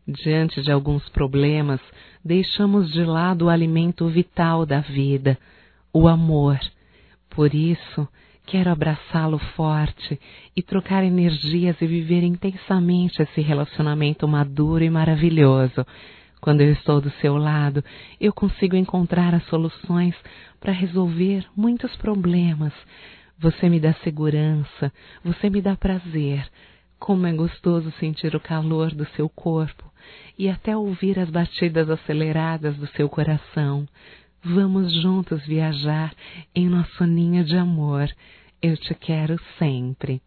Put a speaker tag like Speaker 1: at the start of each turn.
Speaker 1: Diante de alguns problemas, deixamos de lado o alimento vital da vida, o amor. Por isso, quero abraçá-lo forte e trocar energias e viver intensamente esse relacionamento maduro e maravilhoso. Quando eu estou do seu lado, eu consigo encontrar as soluções para resolver muitos problemas. Você me dá segurança, você me dá prazer. Como é gostoso sentir o calor do seu corpo e até ouvir as batidas aceleradas do seu coração. Vamos juntos viajar em nosso ninho de amor. Eu te quero sempre.